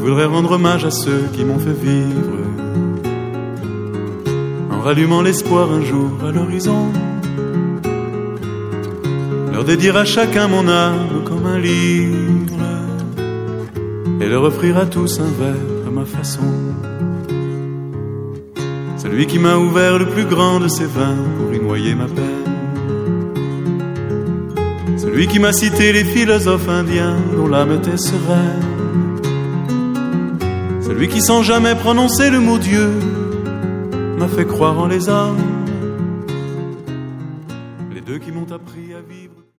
voudrais rendre hommage à ceux qui m'ont fait vivre, en rallumant l'espoir un jour à l'horizon, leur dédier à chacun mon âme comme un livre, et leur offrir à tous un verre à ma façon. Celui qui m'a ouvert le plus grand de ses vins pour y noyer ma peine, celui qui m'a cité les philosophes indiens dont l'âme était sereine, celui qui sans jamais prononcer le mot Dieu m'a fait croire en les hommes